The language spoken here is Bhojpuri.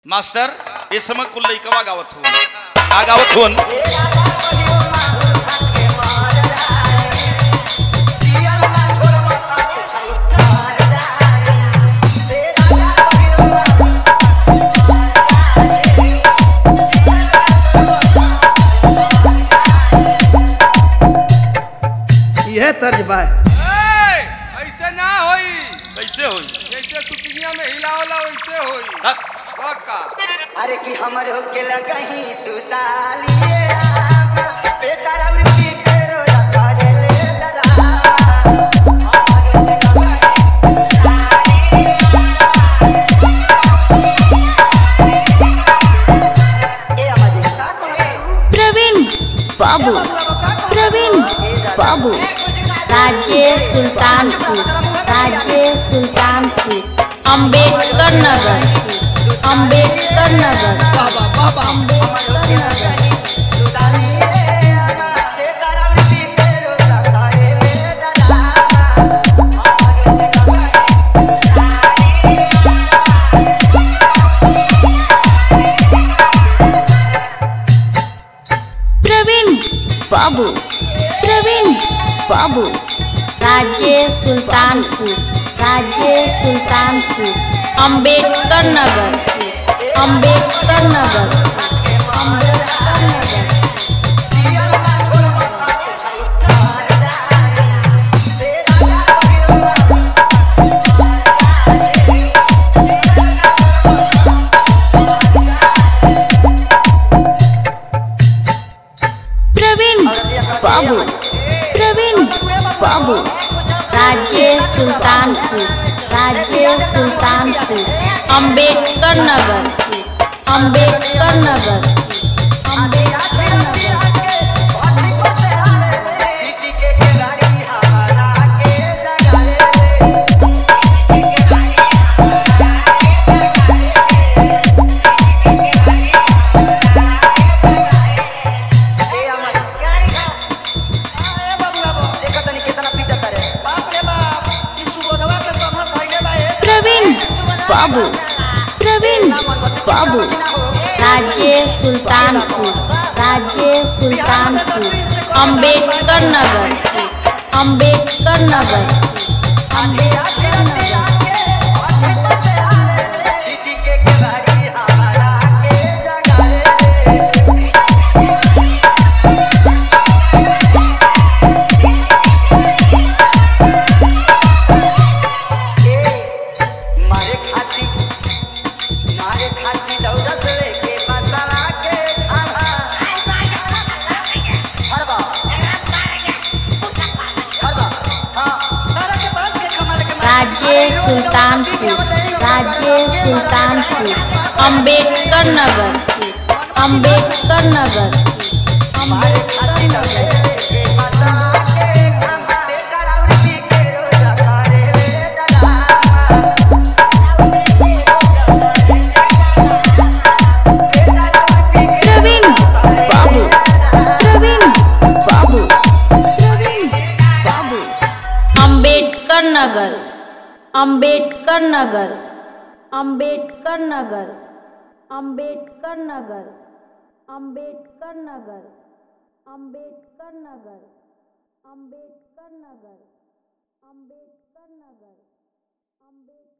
मास्टर ये समय कुल लइकवा गावत हो का गावत होन यह तर्ज बा। ऐसे ना होई। कैसे होई जैसे सुतिया में हिलावला वैसे होई। हक पक्का। अरे कि हमर होके लगही सुतालिए बेटा राउर की तेरो करे ले दरा प्रवीण बाबू राज्य सुल्तानपुर अंबेडकर नगर प्रवीण बाबू राज्य सुल्तानपुर अंबेडकर नगर प्रवीण बाबू राज्य सुल्तानपुर अंबेडकर नगर प्रवीण बाबू राज्य सुल्तानपुर अंबेडकर नगर राज्य सुल्तानपुर अंबेडकर नगर प्रवीण बाबू अंबेडकर नगर अंबेडकर नगर